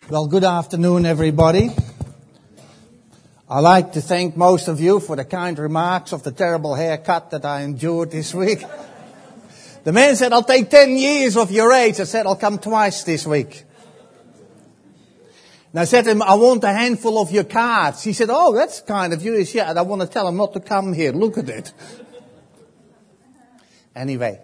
Well, good afternoon, everybody. I'd like to thank most of you for the kind remarks of the terrible haircut that I endured this week. The man said, I'll take 10 years of your age. I said, I'll come twice this week. And I said to him, I want a handful of your cards. He said, oh, that's kind of you. He said, yeah, and I want to tell him not to come here. Look at it. Anyway,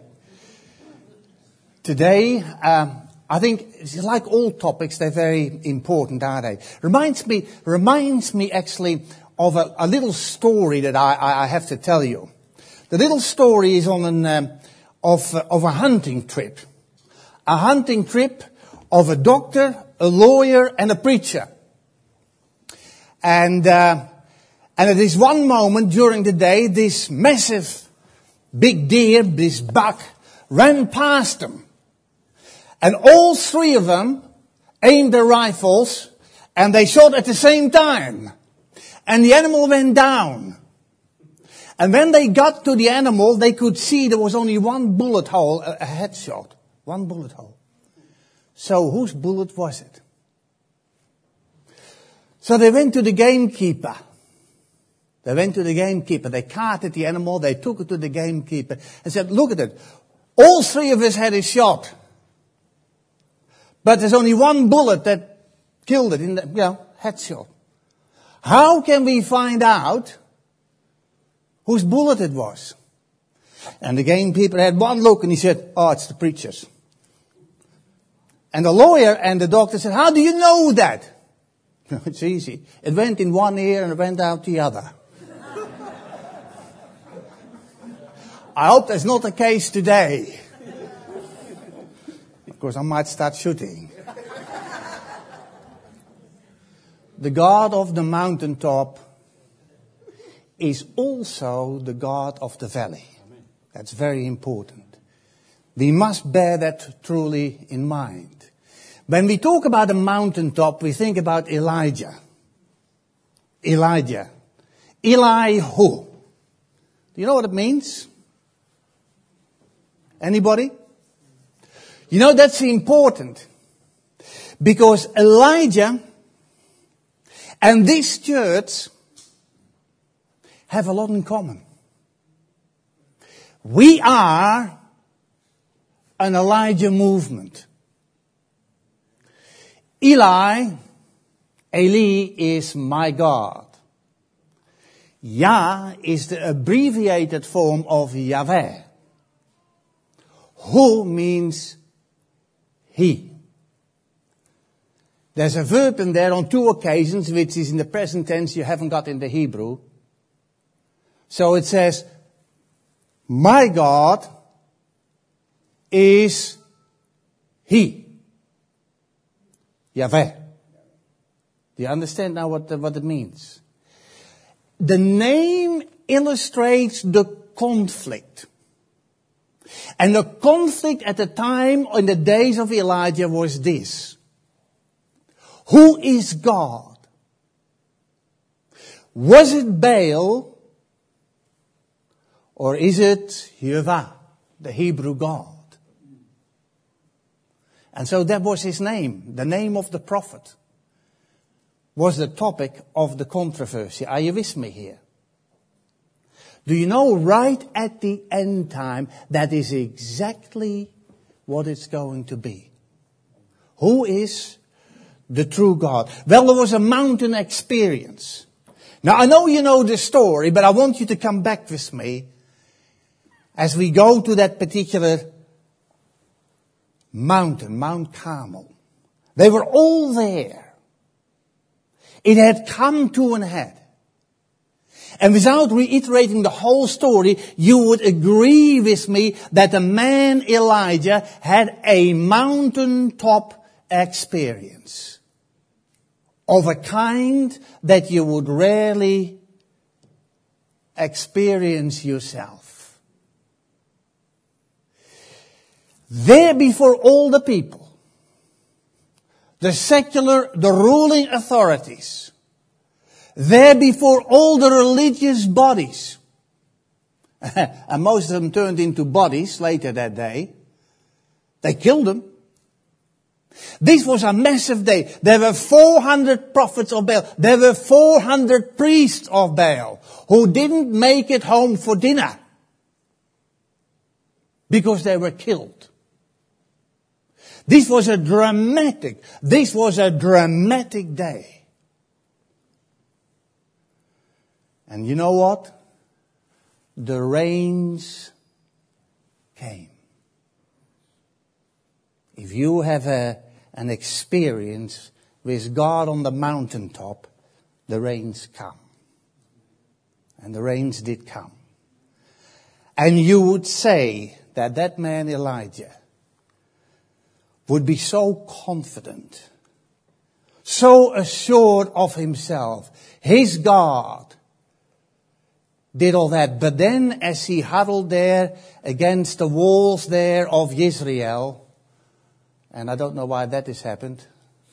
today, I think it's like all topics, they're very important, aren't they? Reminds me actually of a little story that I have to tell you. The little story is on of a hunting trip. A hunting trip of a doctor, a lawyer, and a preacher. And at this one moment during the day, this massive big deer, this buck, ran past them. And all three of them aimed their rifles and they shot at the same time. And the animal went down. And when they got to the animal, they could see there was only one bullet hole, a headshot. One bullet hole. So whose bullet was it? So they went to the gamekeeper. They carted the animal, they took it to the gamekeeper and said, look at it. All three of us had a shot. But there's only one bullet that killed it in the, headshot. How can we find out whose bullet it was? And the gamekeeper had one look and he said, oh, it's the preacher's. And the lawyer and the doctor said, how do you know that? It's easy. It went in one ear and it went out the other. I hope that's not the case today. Because I might start shooting. The God of the mountaintop is also the God of the valley. That's very important. We must bear that truly in mind. When we talk about the mountaintop, we think about Elijah. Elihu. Do you know what it means? Anybody? You know, that's important. Because Elijah and this church have a lot in common. We are an Elijah movement. Eli is my God. Yah is the abbreviated form of Yahweh. Hu means he. There's a verb in there on two occasions, which is in the present tense you haven't got in the Hebrew. So it says, my God is he. Yahweh. Do you understand now what it means? The name illustrates the conflict. And the conflict at the time, in the days of Elijah, was this. Who is God? Was it Baal? Or is it Jehovah, the Hebrew God? And so that was his name. The name of the prophet was the topic of the controversy. Are you with me here? Do you know right at the end time, that is exactly what it's going to be. Who is the true God? Well, there was a mountain experience. Now, I know you know the story, but I want you to come back with me as we go to that particular mountain, Mount Carmel. They were all there. It had come to an head. And without reiterating the whole story, you would agree with me that the man Elijah had a mountaintop experience of a kind that you would rarely experience yourself. There before all the people, the secular, the ruling authorities, there before all the religious bodies, and most of them turned into bodies later that day, they killed him. This was a massive day. There were 400 prophets of Baal. There were 400 priests of Baal who didn't make it home for dinner because they were killed. This was a dramatic day. And you know what? The rains came. If you have an experience with God on the mountaintop, the rains come. And the rains did come. And you would say that man Elijah would be so confident, so assured of himself. His God did all that. But then as he huddled there against the walls there of Israel, and I don't know why that has happened.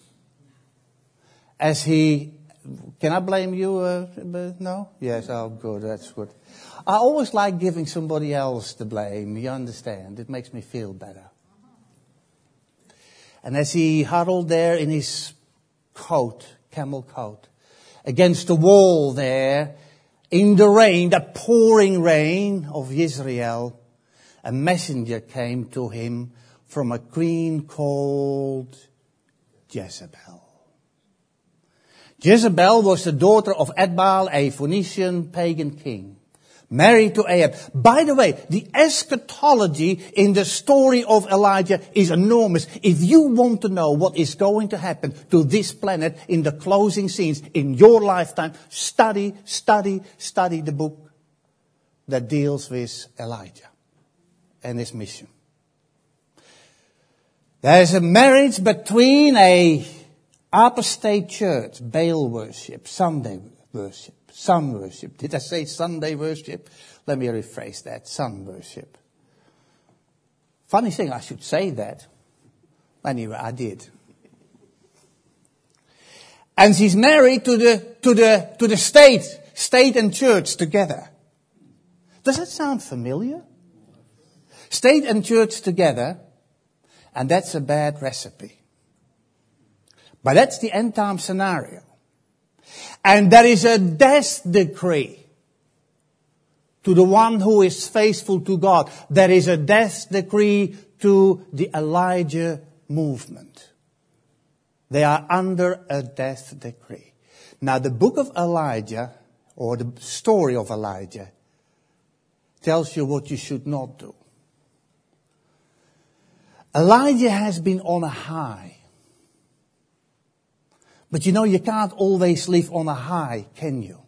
Can I blame you? No? Yes, oh good, that's good. I always like giving somebody else the blame, you understand. It makes me feel better. And as he huddled there in his coat, camel coat, against the wall there, in the rain, the pouring rain of Israel, a messenger came to him from a queen called Jezebel. Jezebel was the daughter of Ethbaal, a Phoenician pagan king, married to Ahab. By the way, the eschatology in the story of Elijah is enormous. If you want to know what is going to happen to this planet in the closing scenes in your lifetime, study the book that deals with Elijah and his mission. There's a marriage between a apostate church, Baal worship, Sunday worship, sun worship. Did I say Sunday worship? Let me rephrase that, sun worship. Funny thing, I should say that. Anyway, I did. And she's married to the state and church together. Does that sound familiar? State and church together. And that's a bad recipe. But that's the end time scenario. And there is a death decree to the one who is faithful to God. There is a death decree to the Elijah movement. They are under a death decree. Now the book of Elijah, or the story of Elijah, tells you what you should not do. Elijah has been on a high. But you know, you can't always live on a high, can you?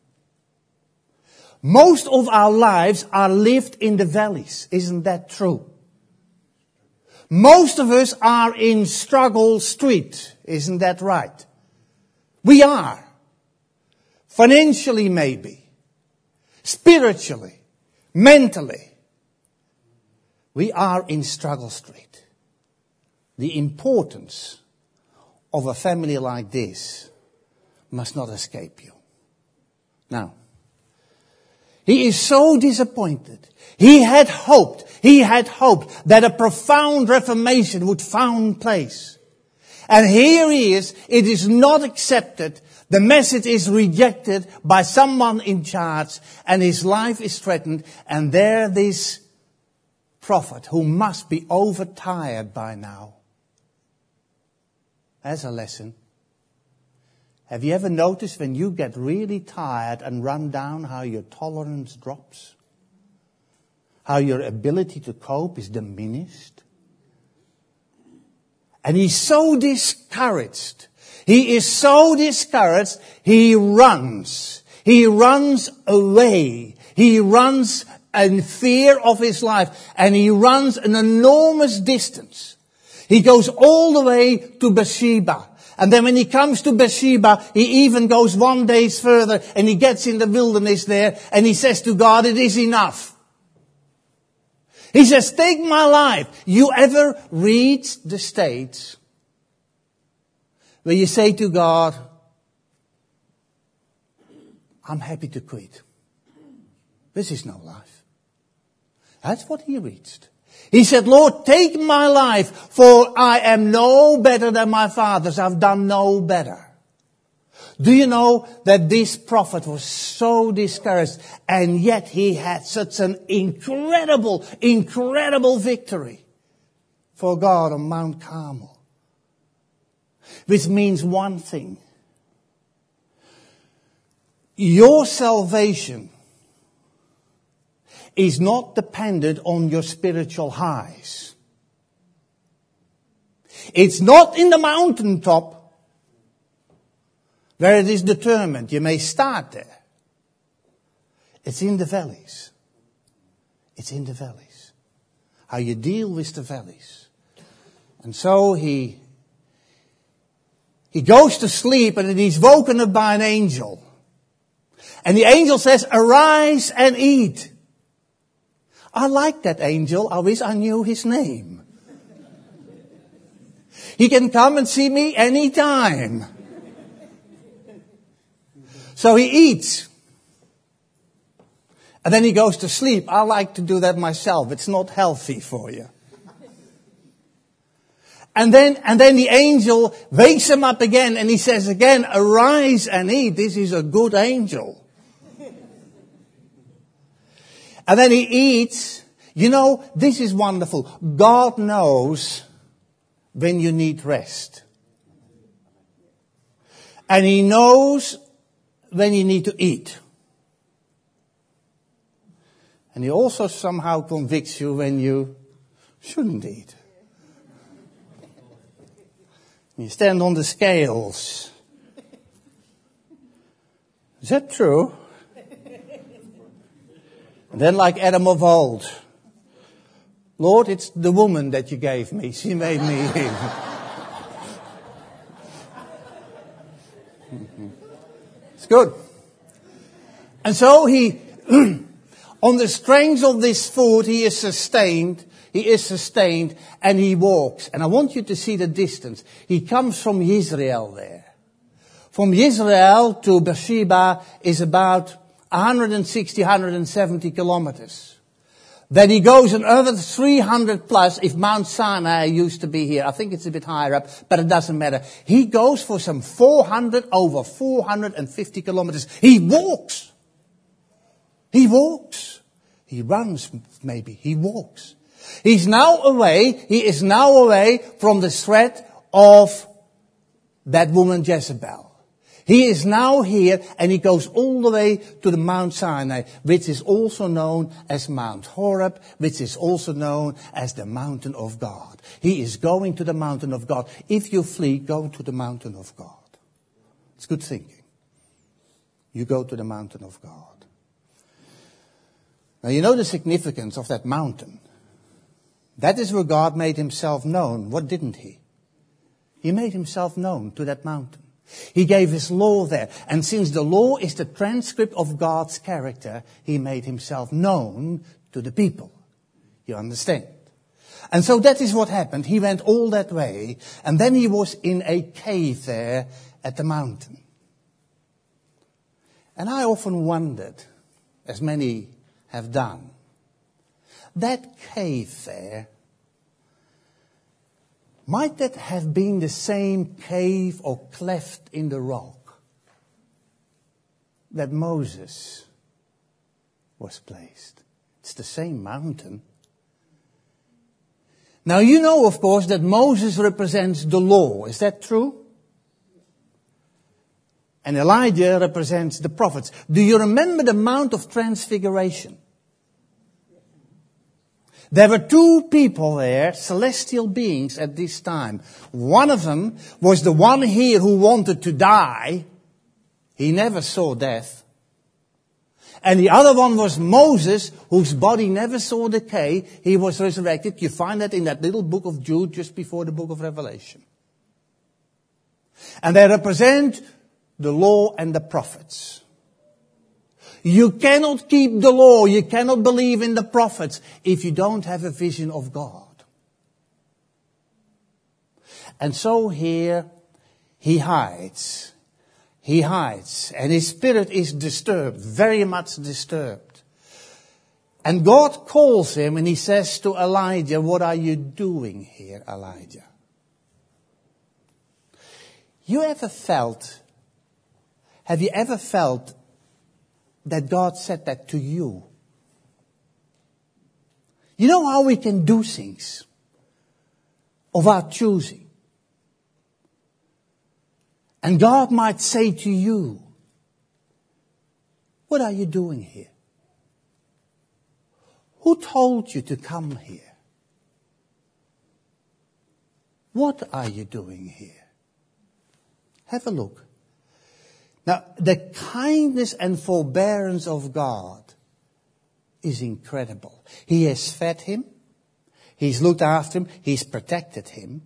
Most of our lives are lived in the valleys. Isn't that true? Most of us are in struggle street. Isn't that right? We are. Financially maybe. Spiritually. Mentally. We are in struggle street. The importance of a family like this must not escape you. Now, he is so disappointed. He had hoped that a profound reformation would find place. And here he is, it is not accepted. The message is rejected by someone in charge, and his life is threatened. And there this prophet, who must be overtired by now, as a lesson. Have you ever noticed when you get really tired and run down how your tolerance drops? How your ability to cope is diminished? And he's so discouraged. He is so discouraged, he runs. He runs away. He runs in fear of his life. And he runs an enormous distance. He goes all the way to Beersheba. And then when he comes to Beersheba, he even goes 1 day further and he gets in the wilderness there and he says to God, it is enough. He says, take my life. You ever reach the stage where you say to God, I'm happy to quit. This is no life. That's what he reached. He said, Lord, take my life, for I am no better than my fathers. I've done no better. Do you know that this prophet was so discouraged, and yet he had such an incredible, incredible victory for God on Mount Carmel? Which means one thing. Your salvation is not dependent on your spiritual highs. It's not in the mountaintop where it is determined. You may start there. It's in the valleys. It's in the valleys. How you deal with the valleys. And so he goes to sleep, and he's woken up by an angel. And the angel says, arise and eat. I like that angel. I wish I knew his name. He can come and see me anytime. So he eats. And then he goes to sleep. I like to do that myself. It's not healthy for you. And then the angel wakes him up again, and he says again, arise and eat. This is a good angel. And then he eats. You know, this is wonderful. God knows when you need rest. And he knows when you need to eat. And he also somehow convicts you when you shouldn't eat. You stand on the scales. Is that true? And then like Adam of old, Lord, it's the woman that you gave me. She made me eat. It's good. And so he, on the strength of this food, he is sustained, and he walks. And I want you to see the distance. He comes from Israel there. From Israel to Beersheba is about 160, 170 kilometers. Then he goes another 300 plus if Mount Sinai used to be here. I think it's a bit higher up, but it doesn't matter. He goes for some over 450 kilometers. He walks. He walks. He runs maybe. He walks. He is now away from the threat of that woman Jezebel. He is now here, and he goes all the way to the Mount Sinai, which is also known as Mount Horeb, which is also known as the mountain of God. He is going to the mountain of God. If you flee, go to the mountain of God. It's good thinking. You go to the mountain of God. Now you know the significance of that mountain. That is where God made himself known. What didn't he? He made himself known to that mountain. He gave his law there. And since the law is the transcript of God's character, he made himself known to the people. You understand? And so that is what happened. He went all that way, and then he was in a cave there at the mountain. And I often wondered, as many have done, that cave there, might that have been the same cave or cleft in the rock that Moses was placed? It's the same mountain. Now you know, of course, that Moses represents the law. Is that true? And Elijah represents the prophets. Do you remember the Mount of Transfiguration? There were two people there, celestial beings at this time. One of them was the one here who wanted to die. He never saw death. And the other one was Moses, whose body never saw decay. He was resurrected. You find that in that little book of Jude just before the book of Revelation. And they represent the law and the prophets. You cannot keep the law, you cannot believe in the prophets if you don't have a vision of God. And so here he hides. He hides, and his spirit is disturbed, very much disturbed. And God calls him and he says to Elijah, what are you doing here, Elijah? Have you ever felt that God said that to you? You know how we can do things of our choosing. And God might say to you, what are you doing here? Who told you to come here? What are you doing here? Have a look. Now, the kindness and forbearance of God is incredible. He has fed him. He's looked after him. He's protected him.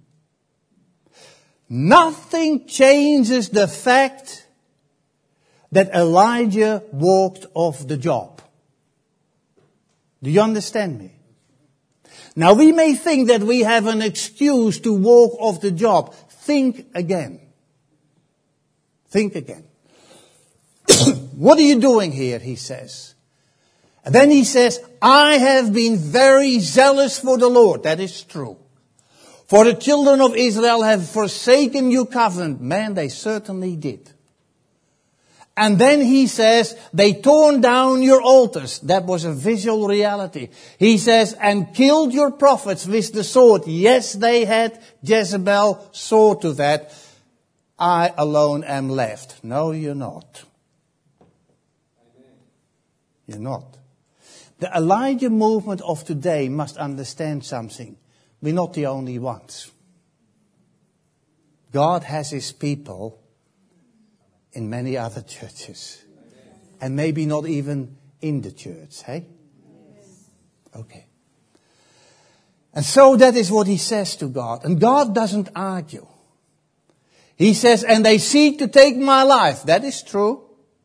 Nothing changes the fact that Elijah walked off the job. Do you understand me? Now we may think that we have an excuse to walk off the job. Think again. Think again. What are you doing here? He says. And then he says, I have been very zealous for the Lord. That is true. For the children of Israel have forsaken your covenant. Man, they certainly did. And then he says, they torn down your altars. That was a visual reality. He says, and killed your prophets with the sword. Yes, they had. Jezebel saw to that. I alone am left. No, you're not. You're not. The Elijah movement of today must understand something. We're not the only ones. God has his people in many other churches. And maybe not even in the church, hey? Okay. And so that is what he says to God. And God doesn't argue. He says, and they seek to take my life. That is true.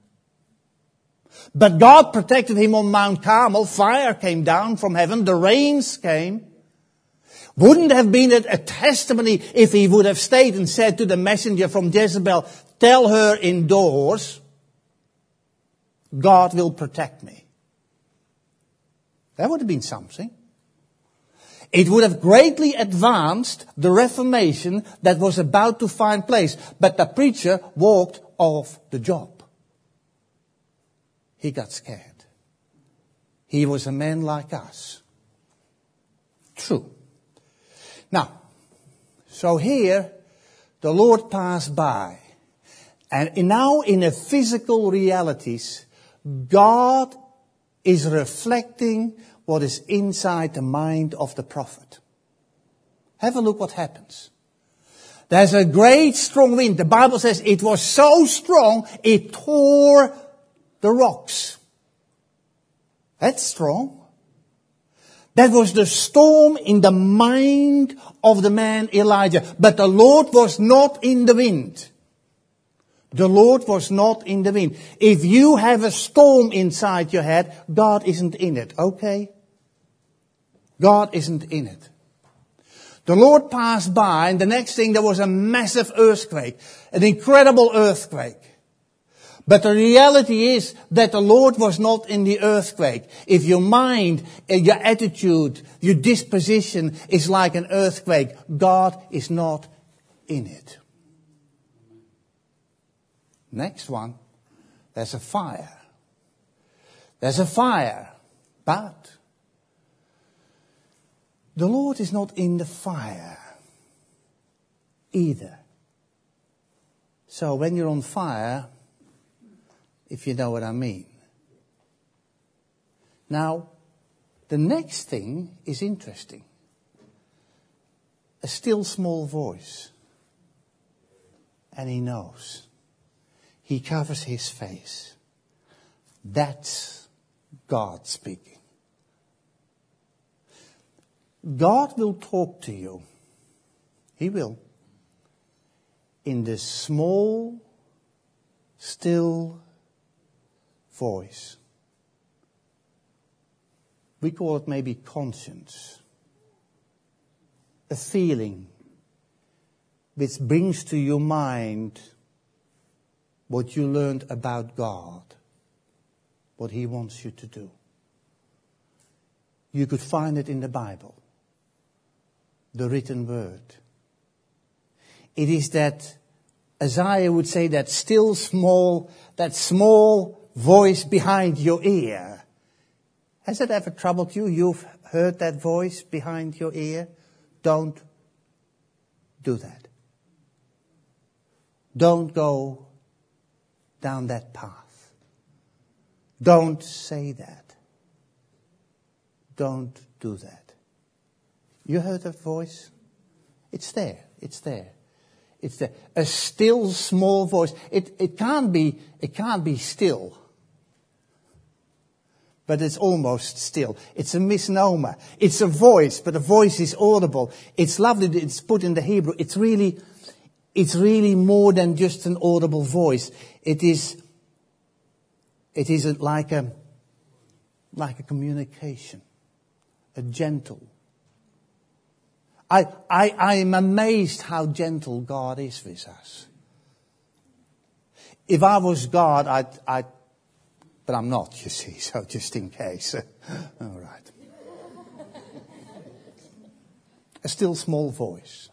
But God protected him on Mount Carmel. Fire came down from heaven. The rains came. Wouldn't have been a testimony if he would have stayed and said to the messenger from Jezebel, tell her indoors, God will protect me. That would have been something. It would have greatly advanced the Reformation that was about to find place. But the preacher walked off the job. He got scared. He was a man like us. True. Now, so here, the Lord passed by. And now in the physical realities, God is reflecting what is inside the mind of the prophet. Have a look what happens. There's a great strong wind. The Bible says it was so strong, it tore the rocks. That's strong. That was the storm in the mind of the man Elijah. But the Lord was not in the wind. The Lord was not in the wind. If you have a storm inside your head, God isn't in it, okay? God isn't in it. The Lord passed by, and the next thing there was a massive earthquake. An incredible earthquake. But the reality is that the Lord was not in the earthquake. If your mind, your attitude, your disposition is like an earthquake, God is not in it. Next one, there's a fire. There's a fire, but the Lord is not in the fire either. So when you're on fire, if you know what I mean. Now, the next thing is interesting. A still small voice. And he knows. He covers his face. That's God speaking. God will talk to you. He will. In this small, still voice. We call it maybe conscience. A feeling which brings to your mind what you learned about God, what he wants you to do. you could find it in the Bible. The written word. It is that, Isaiah would say, that still small voice behind your ear. Has it ever troubled you? You've heard that voice behind your ear? Don't do that. Don't go down that path. Don't say that. Don't do that. You heard that voice? It's there. It's there. It's there. A still small voice. It can't be still. But it's almost still. It's a misnomer. It's a voice, but the voice is audible. It's lovely that it's put in the Hebrew. It's really more than just an audible voice. It is like a communication. A gentle. I am amazed how gentle God is with us. If I was God, I'd but I'm not, you see, so just in case. All right. A still small voice.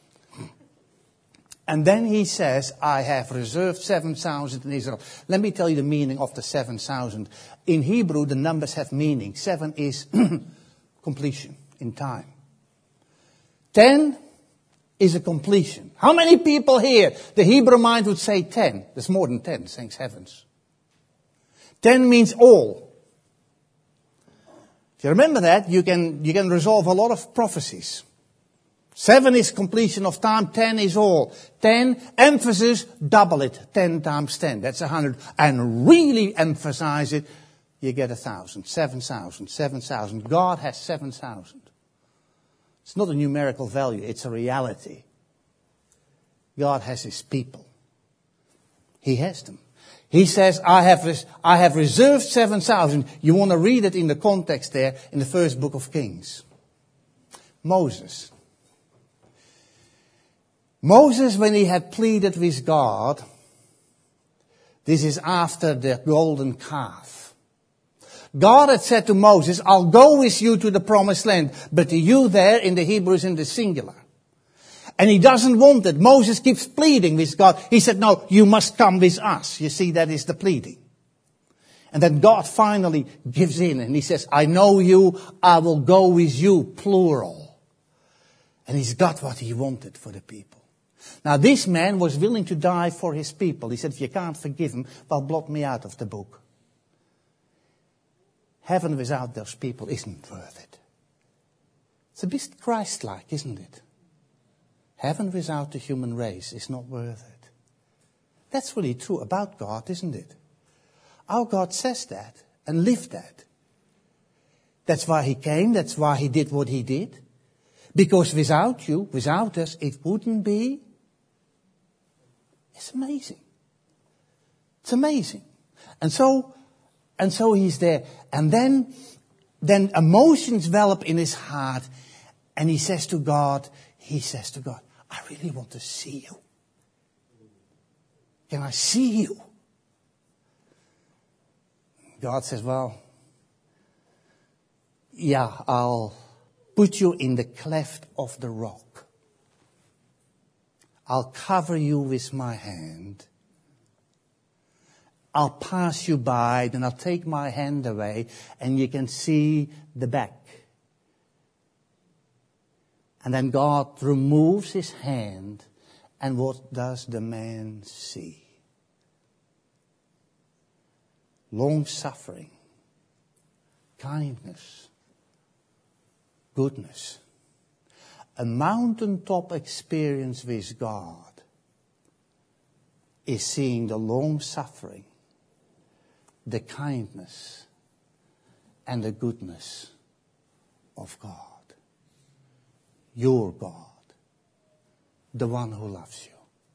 And then he says, I have reserved 7,000 in Israel. Let me tell you the meaning of the 7,000. In Hebrew, the numbers have meaning. 7 is completion in time. 10 is a completion. How many people here? The Hebrew mind would say 10. There's more than 10, thanks heavens. 10 means all. If you remember that, you can resolve a lot of prophecies. 7 is completion of time, 10 is all. 10, emphasis, double it. 10 times 10, that's 100. And really emphasize it, you get 1,000, 7,000, 7,000. God has 7,000. It's not a numerical value, it's a reality. God has his people. He has them. He says, I have reserved 7,000. You want to read it in the context there in the first book of Kings. Moses, when he had pleaded with God, this is after the golden calf. God had said to Moses, I'll go with you to the promised land. But the you there in the Hebrew is in the singular. And he doesn't want it. Moses keeps pleading with God. He said, no, you must come with us. You see, that is the pleading. And then God finally gives in and he says, I know you, I will go with you, plural. And he's got what he wanted for the people. Now this man was willing to die for his people. He said, if you can't forgive him, well, blot me out of the book. Heaven without those people isn't worth it. It's a bit Christ-like, isn't it? Heaven without the human race is not worth it. That's really true about God, isn't it? Our God says that and lived that. That's why he came, that's why he did what he did. Because without you, without us, it wouldn't be. It's amazing. It's amazing. And so he's there. And then emotions develop in his heart. And he says to God, I really want to see you. Can I see you? God says, well, yeah, I'll put you in the cleft of the rock. I'll cover you with my hand. I'll pass you by, then I'll take my hand away, and you can see the back. And then God removes his hand, and what does the man see? Long-suffering, kindness, goodness. A mountaintop experience with God is seeing the long-suffering, the kindness, and the goodness of God. Your God, the one who loves you.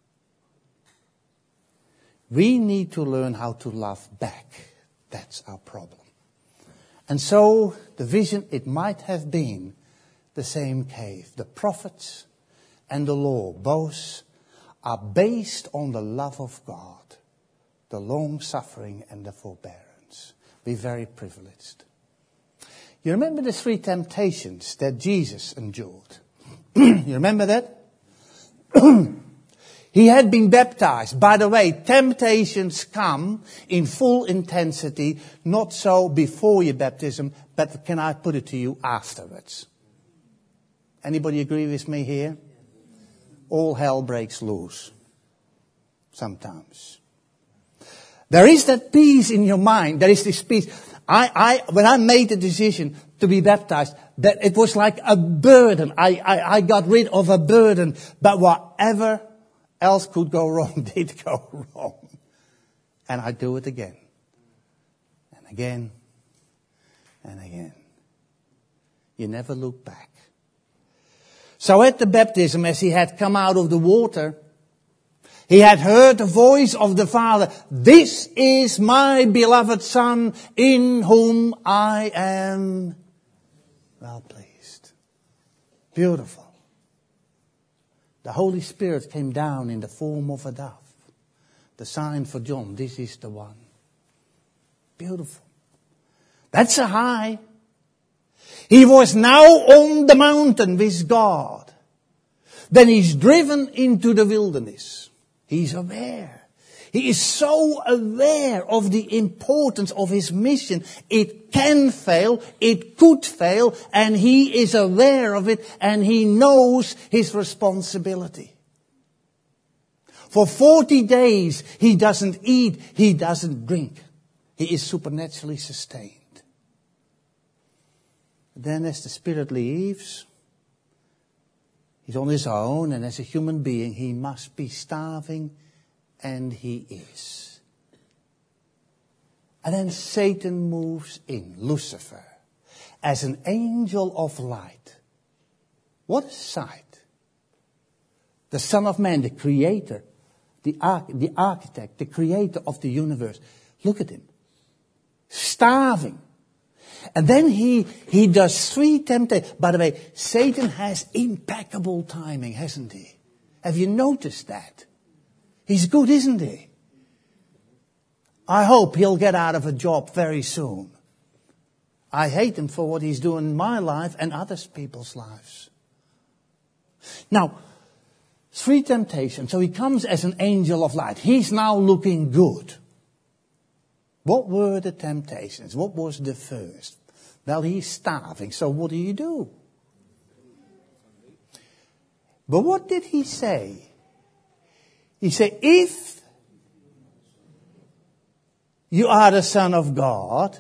We need to learn how to love back. That's our problem. And so the vision, it might have been the same cave. The prophets and the law, both are based on the love of God, the long suffering and the forbearance. We're very privileged. You remember the 3 temptations that Jesus endured? You remember that? He had been baptized. By the way, temptations come in full intensity, not so before your baptism, but can I put it to you, afterwards. Anybody agree with me here? All hell breaks loose. Sometimes. There is that peace in your mind. There is this peace. When I made the decision to be baptized, that it was like a burden. I got rid of a burden. But whatever else could go wrong did go wrong. And I do it again. And again. And again. You never look back. So at the baptism, as he had come out of the water, he had heard the voice of the Father. This is my beloved Son, in whom I am well pleased. Beautiful. The Holy Spirit came down in the form of a dove. The sign for John, this is the one. Beautiful. That's a high. He was now on the mountain with God. Then he's driven into the wilderness. He's aware. He is so aware of the importance of his mission. It can fail, it could fail, and he is aware of it, and he knows his responsibility. For 40 days, he doesn't eat, he doesn't drink. He is supernaturally sustained. Then as the Spirit leaves, he's on his own, and as a human being, he must be starving, and he is. And then Satan moves in, Lucifer, as an angel of light. What a sight. The Son of Man, the creator, the architect, the creator of the universe. Look at him. Starving. And then he does 3 temptations. By the way, Satan has impeccable timing, hasn't he? Have you noticed that? He's good, isn't he? I hope he'll get out of a job very soon. I hate him for what he's doing in my life and other people's lives. Now, 3 temptations. So he comes as an angel of light. He's now looking good. What were the temptations? What was the first? Well, he's starving, so what do? But what did he say? He said, if you are the Son of God,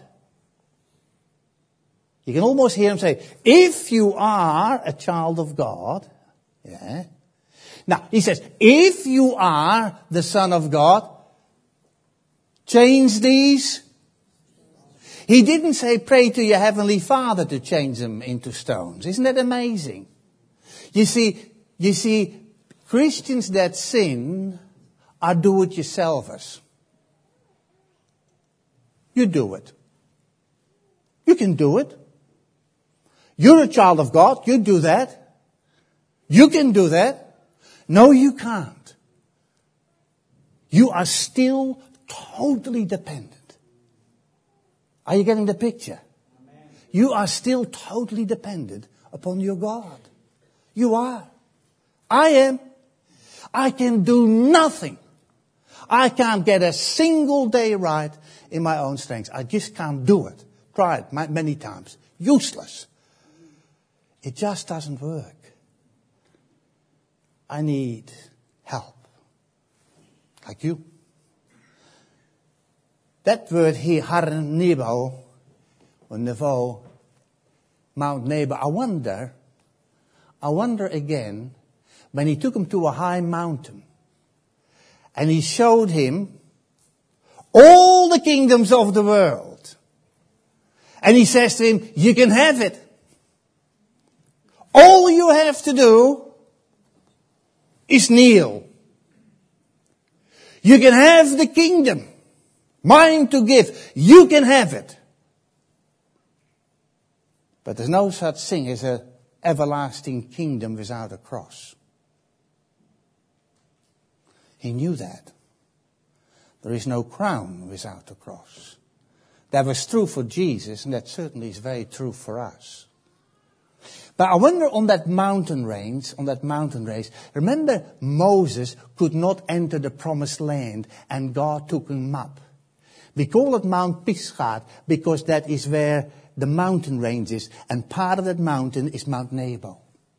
you can almost hear him say, if you are a child of God, yeah. Now, he says, if you are the Son of God, change these. He didn't say pray to your Heavenly Father to change them into stones. Isn't that amazing? You see, Christians that sin are do-it-yourselfers. You do it. You can do it. You're a child of God. You do that. You can do that. No, you can't. You are still totally dependent. Are you getting the picture? Amen. You are still totally dependent upon your God. You are. I am. I can do nothing. I can't get a single day right in my own strength. I just can't do it. Tried many times. Useless. It just doesn't work. I need help. Like you. That word here, Har Nebo, or Nebo, Mount Nebo, I wonder again, when he took him to a high mountain, and he showed him all the kingdoms of the world, and he says to him, you can have it. All you have to do is kneel. You can have the kingdom. Mine to give. You can have it. But there's no such thing as an everlasting kingdom without a cross. He knew that. There is no crown without a cross. That was true for Jesus, and that certainly is very true for us. But I wonder on that mountain range, remember Moses could not enter the promised land and God took him up. We call it Mount Pisgah because that is where the mountain range is, and part of that mountain is Mount Nebo.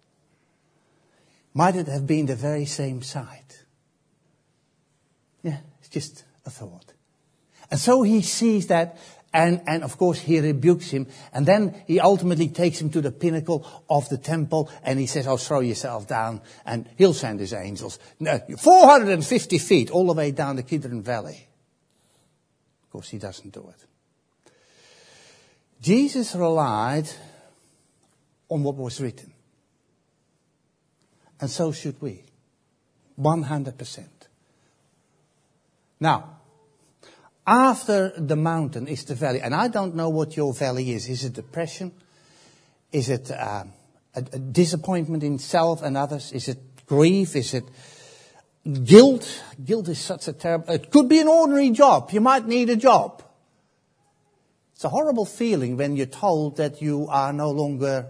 Might it have been the very same site? Yeah, it's just a thought. And so he sees that, and of course he rebukes him, and then he ultimately takes him to the pinnacle of the temple, and he says, oh, throw yourself down, and he'll send his angels. No, 450 feet all the way down the Kidron Valley. Of course he doesn't do it. Jesus relied on what was written. And so should we. 100%. Now, after the mountain is the valley. And I don't know what your valley is. Is it depression? Is it a disappointment in self and others? Is it grief? Is it guilt? Guilt is such a terrible... It could be an ordinary job. You might need a job. It's a horrible feeling when you're told that you are no longer,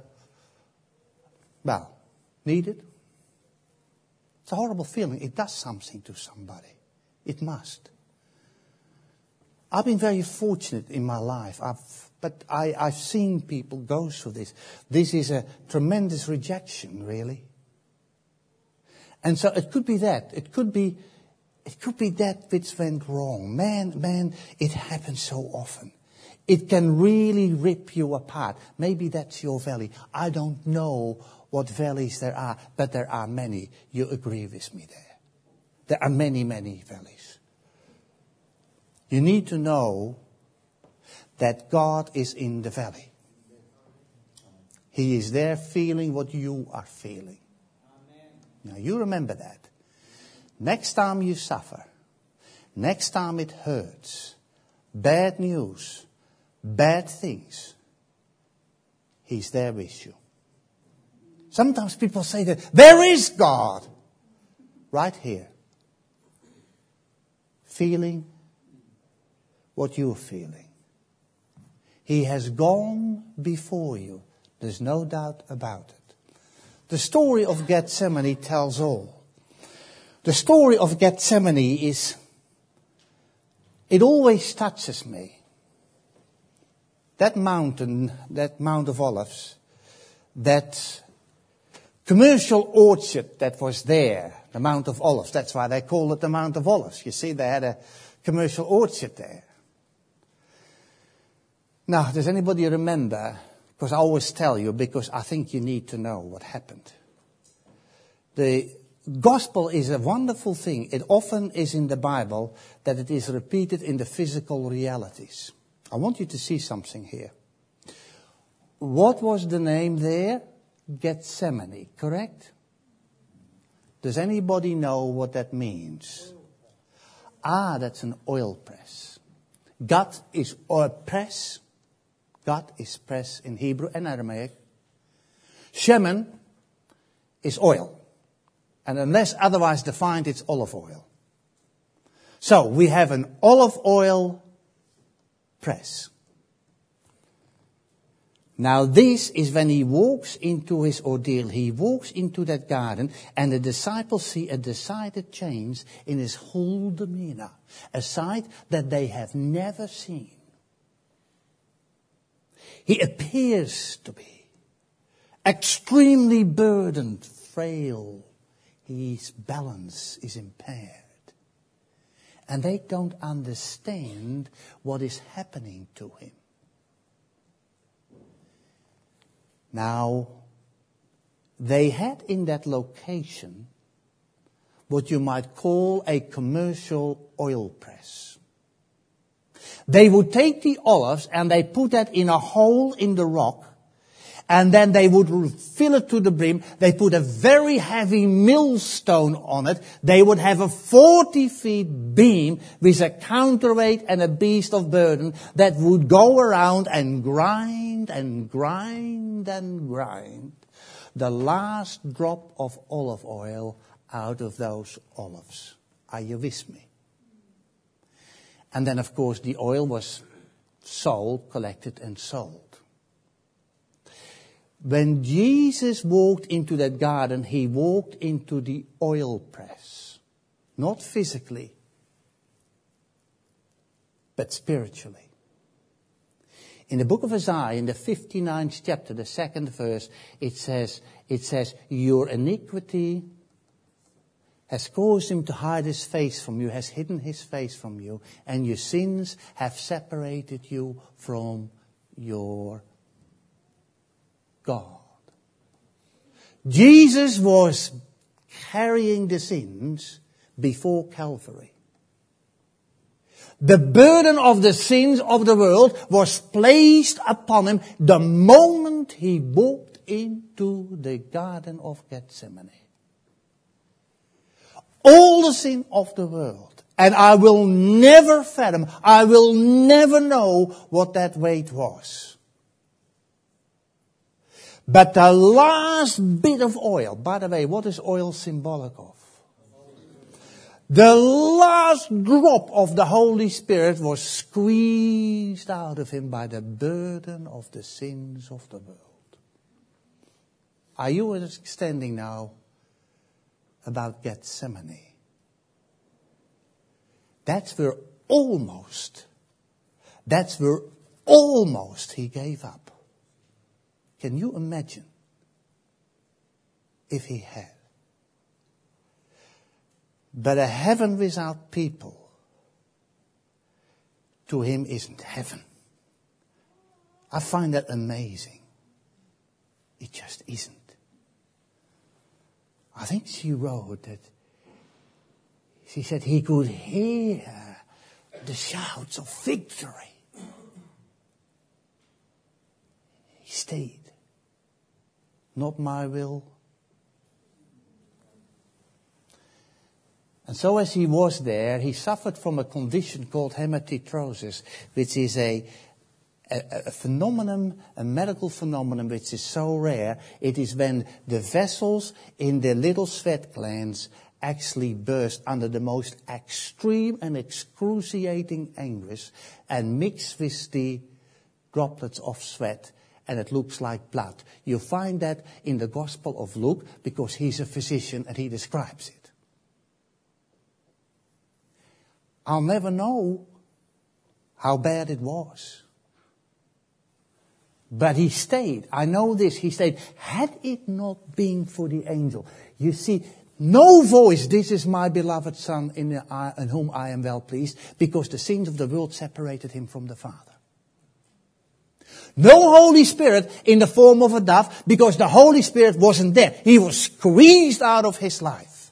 needed. It's a horrible feeling. It does something to somebody. It must. I've been very fortunate in my life. I've seen people go through this. This is a tremendous rejection, really. And so it could be that. It could be that which went wrong. Man, it happens so often. It can really rip you apart. Maybe that's your valley. I don't know what valleys there are, but there are many. You agree with me there. There are many, many valleys. You need to know that God is in the valley. He is there feeling what you are feeling. Now you remember that. Next time you suffer, next time it hurts, bad news, bad things, He's there with you. Sometimes people say that, where is God? Right here. Feeling what you're feeling. He has gone before you. There's no doubt about it. The story of Gethsemane tells all. The story of Gethsemane it always touches me. That mountain, that Mount of Olives, that commercial orchard that was there, the Mount of Olives, that's why they call it the Mount of Olives. You see, they had a commercial orchard there. Now, does anybody remember, because I always tell you, because I think you need to know what happened. The gospel is a wonderful thing. It often is in the Bible that it is repeated in the physical realities. I want you to see something here. What was the name there? Gethsemane, correct? Does anybody know what that means? That's an oil press. God is oil press. God is press in Hebrew and Aramaic. Shemen is oil. And unless otherwise defined, it's olive oil. So we have an olive oil press. Now this is when he walks into his ordeal. He walks into that garden and the disciples see a decided change in his whole demeanor. A sight that they have never seen. He appears to be extremely burdened, frail. His balance is impaired. And they don't understand what is happening to him. Now, they had in that location what you might call a commercial oil press. They would take the olives and they put that in a hole in the rock, and then they would fill it to the brim. They put a very heavy millstone on it. They would have a 40-foot beam with a counterweight and a beast of burden that would go around and grind and grind and grind the last drop of olive oil out of those olives. Are you with me? And then, of course, the oil was sold, collected and sold. When Jesus walked into that garden, he walked into the oil press. Not physically, but spiritually. In the book of Isaiah, in the 59th chapter, the 2nd verse, it says, your iniquity has caused him to hide his face from you, has hidden his face from you, and your sins have separated you from your God. Jesus was carrying the sins before Calvary. The burden of the sins of the world was placed upon him the moment he walked into the Garden of Gethsemane. All the sin of the world. And I will never fathom, I will never know what that weight was. But the last bit of oil, by the way, what is oil symbolic of? The last drop of the Holy Spirit was squeezed out of him by the burden of the sins of the world. Are you understanding now about Gethsemane? That's where almost he gave up. Can you imagine if he had? But a heaven without people, to him isn't heaven. I find that amazing. It just isn't. I think she wrote that, she said he could hear the shouts of victory. He stayed. Not my will. And so as he was there, he suffered from a condition called hematitrosis, which is a phenomenon, a medical phenomenon which is so rare. It is when the vessels in the little sweat glands actually burst under the most extreme and excruciating anguish and mix with the droplets of sweat, and it looks like blood. You find that in the Gospel of Luke because he's a physician and he describes it. I'll never know how bad it was. But he stayed. I know this. He stayed. Had it not been for the angel. You see, no voice, this is my beloved Son in whom I am well pleased, because the sins of the world separated him from the Father. No Holy Spirit in the form of a dove, because the Holy Spirit wasn't there. He was squeezed out of his life.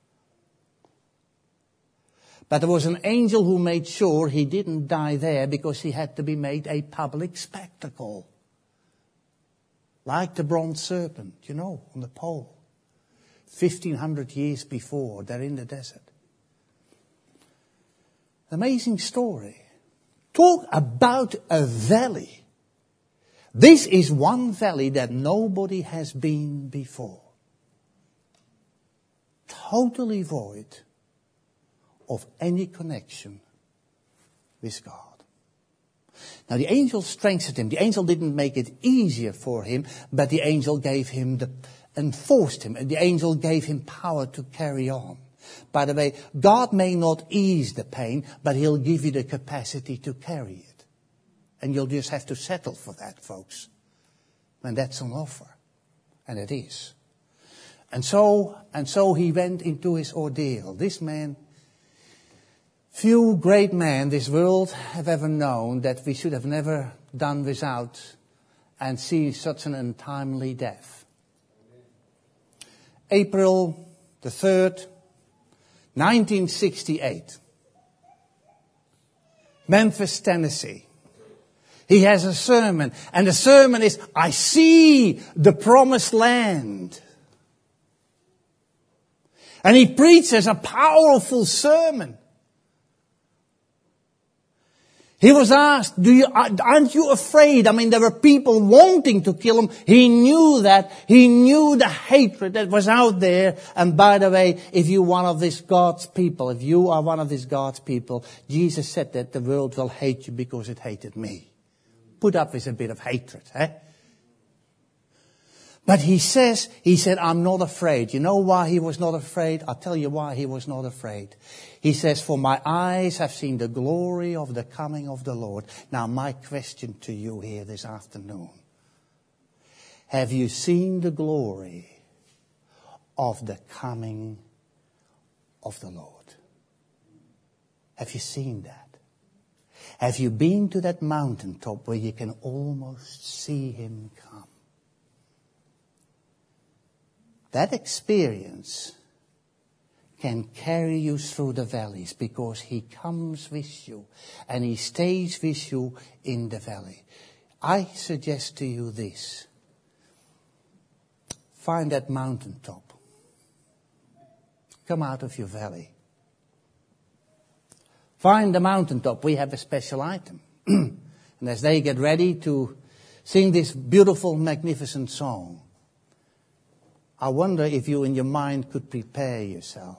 But there was an angel who made sure he didn't die there, because he had to be made a public spectacle. Like the bronze serpent, on the pole. 1,500 years before, they're in the desert. Amazing story. Talk about a valley. This is one valley that nobody has been before. Totally void of any connection with God. Now the angel strengthened him. The angel didn't make it easier for him, but the angel gave him enforced him. And the angel gave him power to carry on. By the way, God may not ease the pain, but he'll give you the capacity to carry it. And you'll just have to settle for that, folks. And that's on offer. And it is. And so he went into his ordeal. This man, few great men this world have ever known that we should have never done without and see such an untimely death. April the 3rd, 1968. Memphis, Tennessee. He has a sermon, and the sermon is, I see the promised land. And he preaches a powerful sermon. He was asked, aren't you afraid? I mean, there were people wanting to kill him. He knew that. He knew the hatred that was out there. And by the way, if you are one of this God's people, Jesus said that the world will hate you because it hated me. Put up with a bit of hatred, eh? But he said, I'm not afraid. You know why he was not afraid? I'll tell you why he was not afraid. He says, for my eyes have seen the glory of the coming of the Lord. Now my question to you here this afternoon. Have you seen the glory of the coming of the Lord? Have you seen that? Have you been to that mountaintop where you can almost see him come? That experience can carry you through the valleys because he comes with you and he stays with you in the valley. I suggest to you this. Find that mountaintop. Come out of your valley. Find the mountaintop. We have a special item. And as they get ready to sing this beautiful, magnificent song, I wonder if you in your mind could prepare yourself.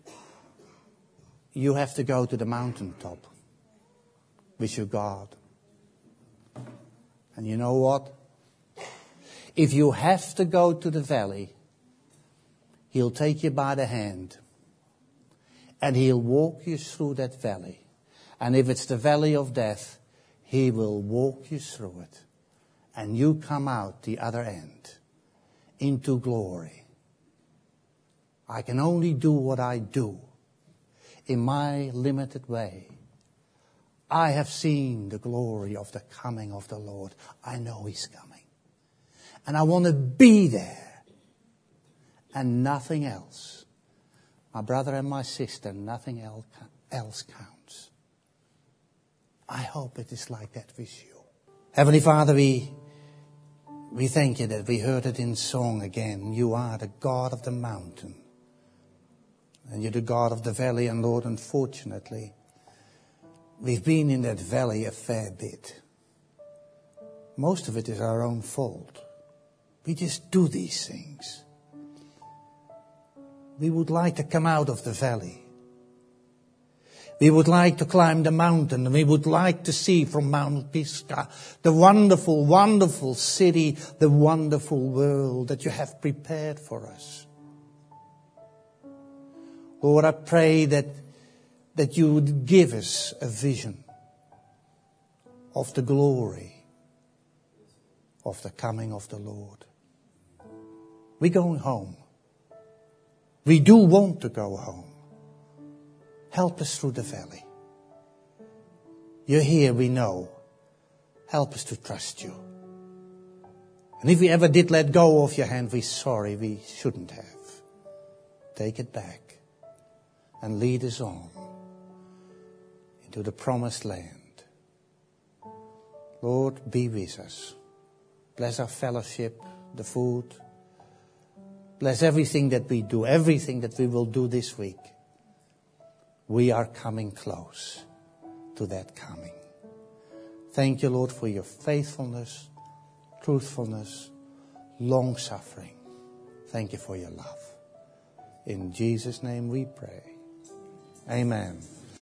You have to go to the mountaintop with your God. And you know what? If you have to go to the valley, he'll take you by the hand and he'll walk you through that valley. And if it's the valley of death, he will walk you through it. And you come out the other end into glory. I can only do what I do in my limited way. I have seen the glory of the coming of the Lord. I know he's coming. And I want to be there. And nothing else. My brother and my sister, nothing else counts. I hope it is like that with you. Heavenly Father, we thank you that we heard it in song again. You are the God of the mountain. And you're the God of the valley. And Lord, unfortunately, we've been in that valley a fair bit. Most of it is our own fault. We just do these things. We would like to come out of the valley. We would like to climb the mountain, and we would like to see from Mount Pisgah the wonderful, wonderful city, the wonderful world that you have prepared for us. Lord, I pray that you would give us a vision of the glory of the coming of the Lord. We're going home. We do want to go home. Help us through the valley. You're here, we know. Help us to trust you. And if we ever did let go of your hand, we're sorry, we shouldn't have. Take it back and lead us on into the promised land. Lord, be with us. Bless our fellowship, the food. Bless everything that we do, everything that we will do this week. We are coming close to that coming. Thank you, Lord, for your faithfulness, truthfulness, long-suffering. Thank you for your love. In Jesus' name we pray. Amen.